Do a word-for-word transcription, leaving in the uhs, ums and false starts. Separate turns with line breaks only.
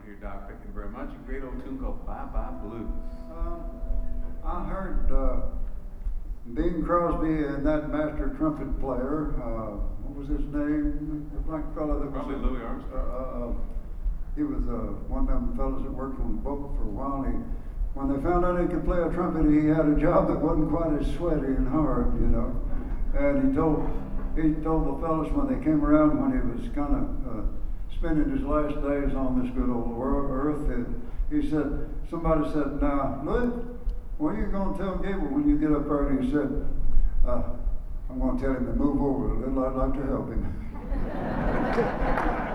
here, Doc. Thank you very much. A great old tune called Bye Bye Blues.
Um, I heard uh, Bing Crosby and that master trumpet player, uh, what was his name? The black fellow that was.
Probably
a-
Louis Armstrong.
Uh, uh, he was uh, one of them fellows that worked on the book for a while. He, when they found out he could play a trumpet, he had a job that wasn't quite as sweaty and hard, you know. And he told he told the fellows when they came around, when he was kind of uh, spending his last days on this good old wor- earth, and he said, somebody said, "Now, Louis, what are you going to tell Gable when you get up there?" And he said, uh, "I'm going to tell him to move over a little. I'd like to help him."